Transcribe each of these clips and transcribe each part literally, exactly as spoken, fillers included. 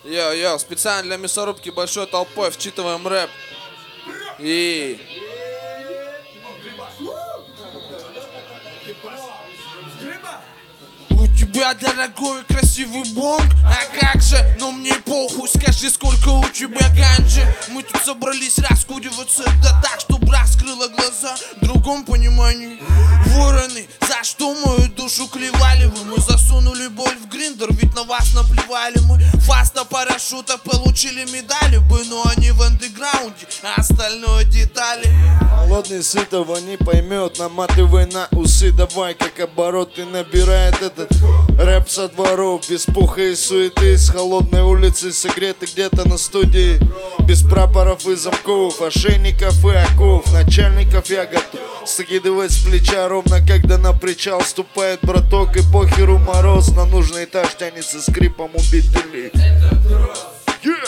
Йо-йо, специально для мясорубки большой толпой вчитываем рэп. И... У тебя дорогой красивый бонг, а как же, но мне похуй, скажи, сколько у тебя ганджи. Мы тут собрались раскуриваться, да так, чтоб раскрыла глаза. В другом понимании, вороны, за что мою душу клевали вы? Мы засунули боль в гриндер, ведь на вас наплевали мы. Фаста парашюта получили медали бы, но они в андеграунде, а остальное детали. Холодный сытого не поймет, наматывай на усы. Давай как обороты набирает этот рэп со дворов. Без пуха и суеты, с холодной улицы, согреты где-то на студии. Без прапоров и замков, ошейников и оков. Начальников я готов скидывать с плеча, ровно когда на причал ступает браток. И похеру мороз, на нужный этаж тянется скрипом убитый. Yeah!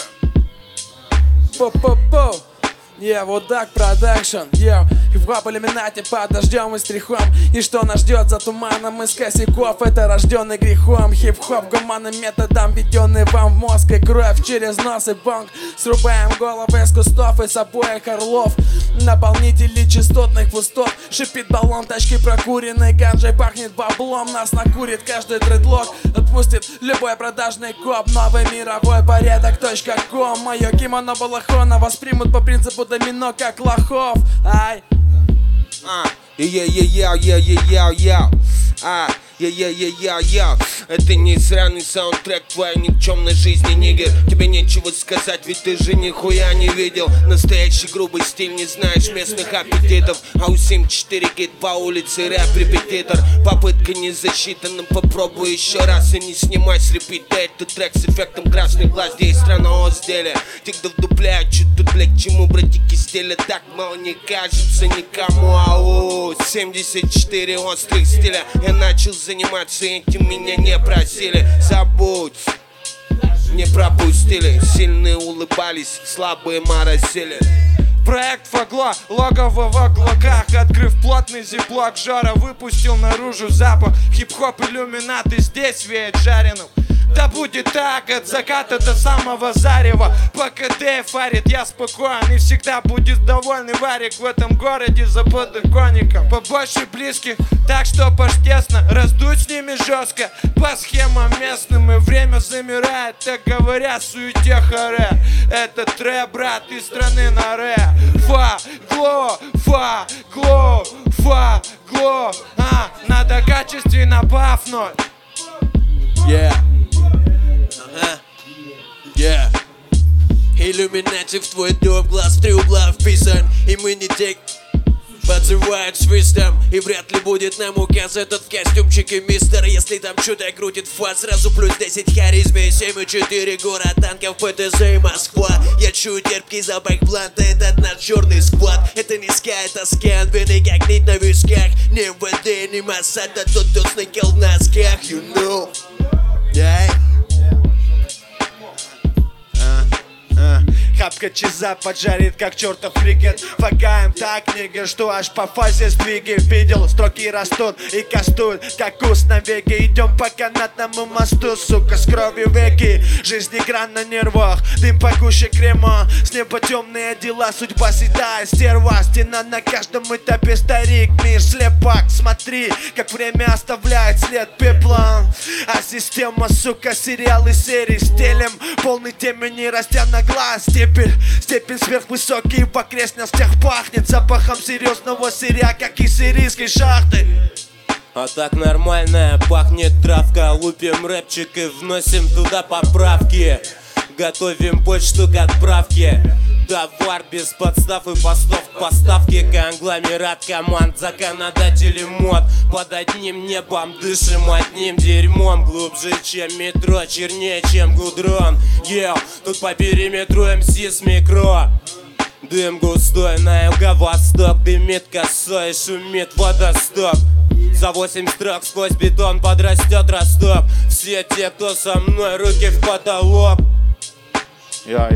По-по-по. Yeah, вот так продакшн, yeah. Хип-хоп иллюминати под дождем и стрихом. И что нас ждет за туманом из косяков? Это рожденный грехом. Хип-хоп гуманным методом, введенный вам в мозг и кровь через нос и бонг. Срубаем головы из кустов и с обоих орлов. Наполнители частотных пустот. Шипит баллон, тачки прокуренной ганджей. Пахнет баблом, нас накурит каждый тредлок. Отпустит любой продажный коп. Новый мировой порядок точка ком. Мое кимоно балахона воспримут по принципу домино, как лохов. Ай. А, я-я-я-я-я-я-я. А, я-я-я-я-я. Это не сраный саундтрек твоей никчемной жизни, нигер. Тебе нечего сказать, ведь ты же нихуя не видел. Настоящий грубый стиль, не знаешь местных аппетитов. А у семь четыре гид по улице рэп-репетитор. Попытка не засчитана, попробуй еще раз. И не снимай с репита этот трек с эффектом красных глаз. Где есть страна изделия. Те, кто вдупляют, что тут, бля, к чему, братики, стиля так мало не кажется никому. Ау, семьдесят четыре острых стиля. Я начал заниматься этим, меня не просили. Забудь, не пропустили. Сильные улыбались, слабые моросили. Проект Фагла, логово в облаках. Открыв плотный зиплок, жара выпустил наружу запах. Хип-хоп иллюминаты, здесь веет жареным. Да будет так, от заката до самого зарева. По КД фарит, я спокоен. И всегда будет довольный варик в этом городе за подоконником. Побольше близких, так что аж тесно. Раздуть с ними жестко, по схемам местным. И время замирает, так говоря, суете харе. Это трэп, брат, из страны на ре. Фа-гло, фа-гло, фа-гло. А, надо качественно бафнуть. Yeah. Ага. Yeah. Иллюминати в твой дом, глаз в три угла вписан. И мы не те, подзывают свистом. И вряд ли будет нам указ этот в костюмчике мистер. Если там что-то крутит фаз, сразу плюс десять харизме. Семь и четыре город танков, ПТЗ и Москва. Я чую терпкий запах бланта, этот наш черный сквад. Это не ска, это скан, вины как нить на висках. Не МВД, не Моссад, а тот, кто сныкал в носках. You know. Yeah. Хапка чиза поджарит, как чертов крикет. Фагаем так, нигер, что аж по фазе сдвиги. Видел, строки растут и кастуют, как куст на веке. Идем по канатному мосту, сука, с кровью веки. Жизнь игра на нервах, дым погуще крема. С неба темные дела, судьба седая стерва. Стена на каждом этапе, старик, мир слепак. Смотри, как время оставляет след пепла. А система, сука, сериалы серии стелем. Полный темени, растя на глаз. Степень, степень сверхвысокий, в окрестностях пахнет запахом серьезного сырья, как из сирийской шахты. А так нормально, пахнет травка. Лупим рэпчик и вносим туда поправки. Готовим почту к отправке. Товар без подстав и постов к поставке. Конгломерат команд, законодатели мод. Под одним небом дышим одним дерьмом. Глубже, чем метро, чернее, чем гудрон. Ел, тут по периметру эм си с микро. Дым густой на юго-восток. Дымит косой, шумит водостоп. За восемь строк сквозь бетон подрастет росток. Все те, кто со мной, руки в потолок.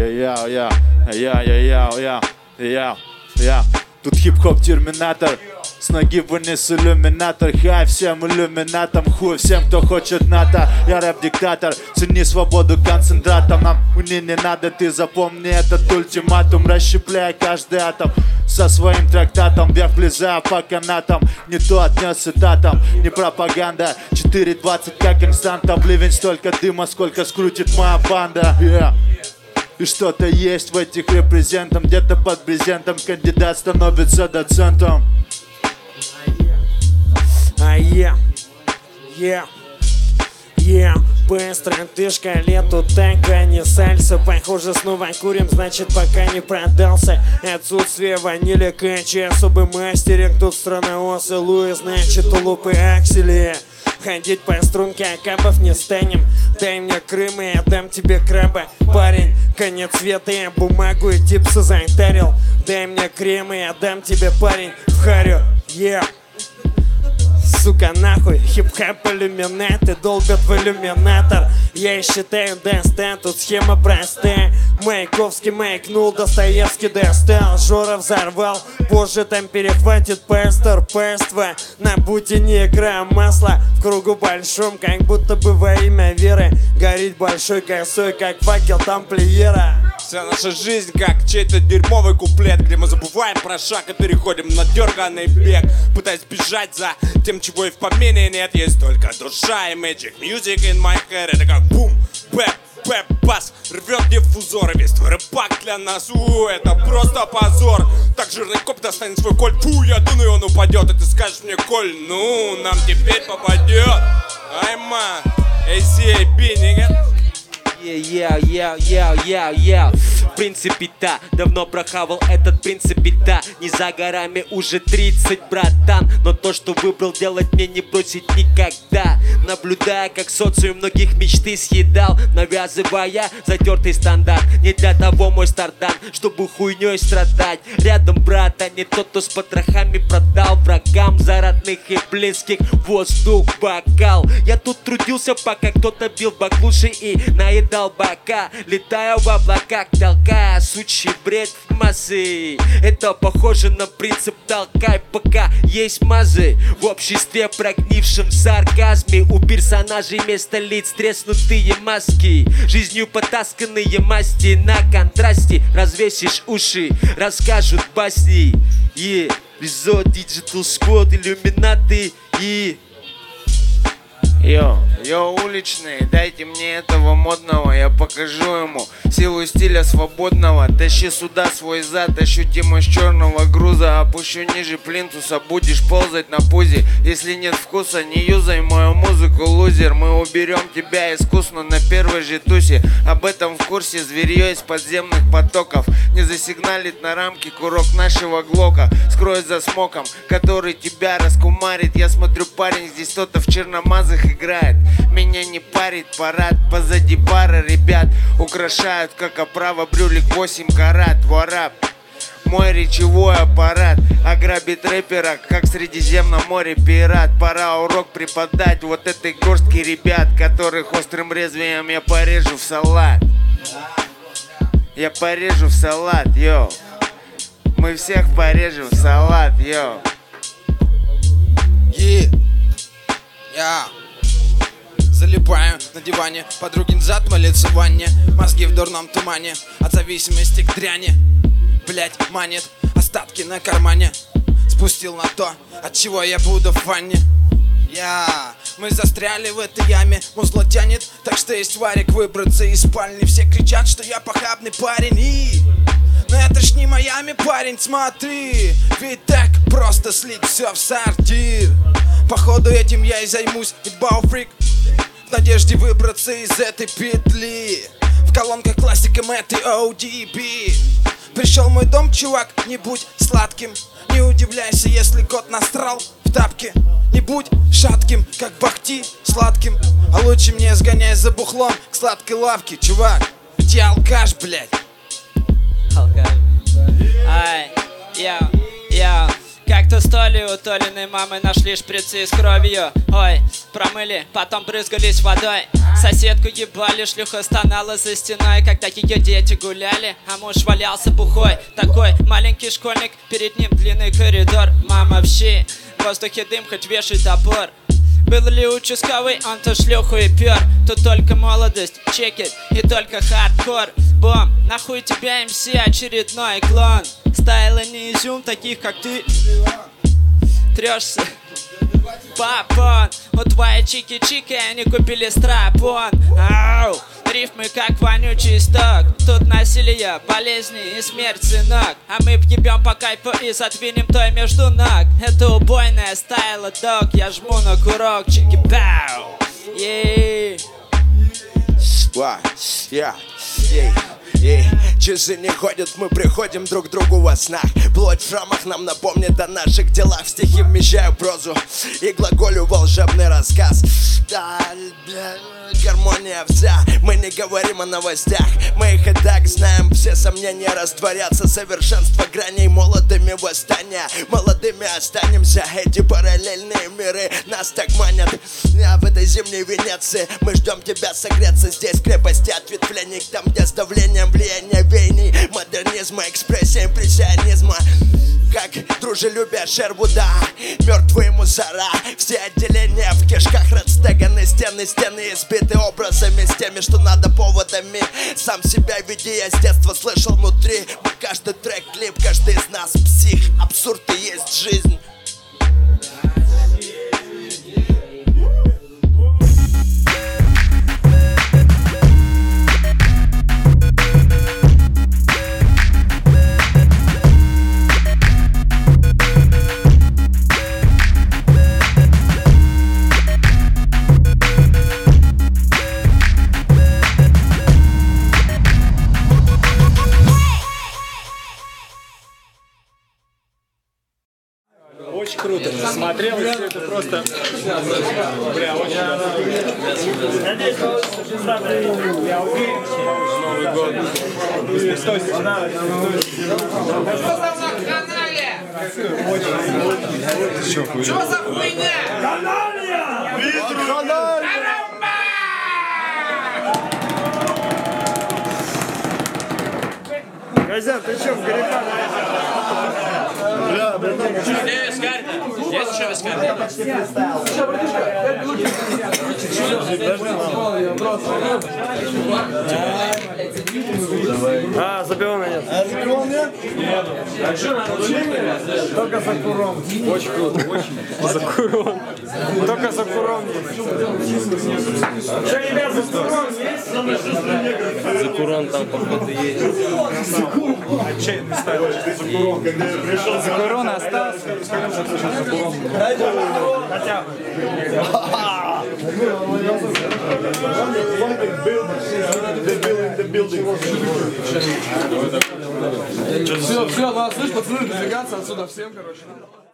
Я-я-я-я, я-я-я-я, я-я. Тут хип-хоп терминатор. С ноги вынес иллюминатор. Хай всем иллюминатам, хуй всем, кто хочет НАТО. Я рэп-диктатор, цени свободу концентратом. Нам уни не надо, ты запомни этот ультиматум. Расщепляй каждый атом со своим трактатом. Вверх влезая по канатам, не то отнес цитатам. Не пропаганда, четыре двадцать как инстантом. Ливень столько дыма, сколько скрутит моя банда. Yeah. И что-то есть в этих репрезентах. Где-то под брезентом кандидат становится доцентом. А я, я, я быстрая дышка, лету танка, не сальса. Похоже, снова курим, значит пока не продался. Отсутствие ванили, качи, особый мастеринг. Тут страна осы, Луи, значит улупы аксели. Ходить по струнке, акабов не станем. Дай мне Крым, и я дам тебе краба. Парень, конец света, я бумагу и типсы зайтарил. Дай мне крем, и я дам тебе, парень, в харю. Yeah. Сука, нахуй, хип-хап иллюминаты долбят в иллюминатор. Я считаю дэнс-стэн, тут схема простая. Маяковский маякнул, Достоевский достал. Жора взорвал, позже там перехватит пестер. Пество на бутине игра масла. В кругу большом, как будто бы во имя веры. Горит большой косой, как факел тамплиера. Вся наша жизнь как чей-то дерьмовый куплет, где мы забываем про шаг и переходим на дерганый бег, пытаясь бежать за тем, чего и в помине нет. Есть только душа и magic music in my head. Это как бум, бэп, бэп, бас. Рвет диффузор, и весь твой рэпак для нас. У, это просто позор. Так жирный коп достанет свой кольт. Фу, я думаю, он упадет. И ты скажешь мне, Коль, ну, нам теперь попадет. Ай, ман, эй си эй би, nigga. Yeah, yeah, yeah, yeah, yeah. В принципе, да, давно прохавал этот принцип, да. Не за горами уже тридцать, братан. Но то, что выбрал делать, мне не бросить никогда. Наблюдая, как социум многих мечты съедал, навязывая затертый стандарт. Не для того мой стардан, чтобы хуйней страдать. Рядом брат, а не тот, кто с потрохами продал врагам за родных и близких воздух бокал. Я тут трудился, пока кто-то бил баклуши и наедал бока, летая в облаках, толкая сучий бред в массы. Это похоже на принцип толкай, пока есть мазы. В обществе, прогнившем в сарказме, у персонажей вместо лиц треснутые маски. Жизнью потасканные масти на контрасте. Развесишь уши, расскажут басни. И Ризо, Digital Squad, иллюминаты и... Йо, йо, уличные, дайте мне этого модного, я покажу ему силу стиля свободного. Тащи сюда свой зад, ощутимо с черного груза. Опущу ниже плинтуса, будешь ползать на пузе. Если нет вкуса, не юзай мою музыку, лузер. Мы уберем тебя искусно на первой же тусе. Об этом в курсе зверье из подземных потоков. Не засигналит на рамке курок нашего глока. Скроет за смоком, который тебя раскумарит. Я смотрю, парень, здесь кто-то в черномазых играет. Меня не парит парад, позади пара ребят украшают, как оправа брюлик восемь карат. Варап, мой речевой аппарат ограбит рэпера, как в Средиземном море пират. Пора урок преподать вот этой горстке ребят, которых острым лезвием я порежу в салат. Я порежу в салат, йоу. Мы всех порежем в салат, йоу. Yeah. Yeah. Залипаю на диване, подругин зад молится в ванне. Мозги в дурном тумане, от зависимости к дряни. Блять, манит, остатки на кармане. Спустил на то, от чего я буду в ванне. Я, мы застряли в этой яме, музло тянет, так что есть варик выбраться из спальни. Все кричат, что я похабный парень и... Но это ж не Майами, парень, смотри. Ведь так просто слить все в сортир. Походу этим я и займусь, битбау-фрик. В надежде выбраться из этой петли. В колонках классиком этой о ди би. Пришел в мой дом, чувак, не будь сладким. Не удивляйся, если кот насрал в тапке. Не будь шатким, как бахти сладким. А лучше мне сгоняй за бухлом к сладкой лавке, чувак. Ведь я алкаш, блядь. Алкаш. Ай, я, я. Как-то с Толей у Толиной мамы нашли шприцы с кровью. Ой, промыли, потом брызгались водой. Соседку ебали, шлюха стонала за стеной, когда ее дети гуляли, а муж валялся бухой. Такой маленький школьник, перед ним длинный коридор. Мама в щи, воздухе дым, хоть вешай топор. Был ли участковый, он то шлюху и пёр. Тут только молодость, чекет и только хардкор. Бом, нахуй тебя эм си, очередной клон. Стайла не изюм, таких как ты трёшься папон. У твоей чики-чики они купили страпон. Ау, рифмы как вонючий сток. Тут насилие, болезни и смерть, сынок. А мы ебем по кайфу и задвинем той между ног. Это убойная стайла, дог. Я жму на курок, чики-пау. Ей. Ей, часы не ходят, мы приходим друг к другу во снах. Плоть в шрамах нам напомнит о наших делах. В стихи вмещаю прозу и глаголю волшебный рассказ. Да, бля, гармония вся, мы не говорим о новостях. Мы их и так знаем, все сомнения растворятся. Совершенство граней, молодыми восстания. Молодыми останемся, эти параллельные миры нас так манят. А в этой зимней Венеции мы ждем тебя согреться. Здесь крепости ответвлений, там где с давлением влияния веяний модернизма, экспрессия импрессионизма. Как дружелюбие Шервуда, мертвые мусора. Все отделения в кишках расстеганы, стены, стены избиты образами, с теми, что надо поводами. Сам себя веди, я с детства слышал внутри. Каждый трек клип, каждый из нас псих. Абсурд и есть жизнь. Очень круто. Смотрел, и все это просто... Бля, очень... Надеюсь, получится пиздатый. Я уверен, что Новый год. Стой, Что за канале? Что за хуйня? Каналья! Каналья! Козян, ты что, в греха? Бля, бля, бля. Где вискарь-то? Есть еще вискарь? А, Забиона нет. А, Забиона нет? Нет. А что надо? Только за куром. Очень круто, очень. За куром. Только за куром. Что, ребят, за куром есть? За куром там, походу, есть. Отчаянный ставил за куром. Когда я пришел, за куром остался. За куром. Хотя бы. Все, все, надо слышь, пацаны, двигаться отсюда всем, короче.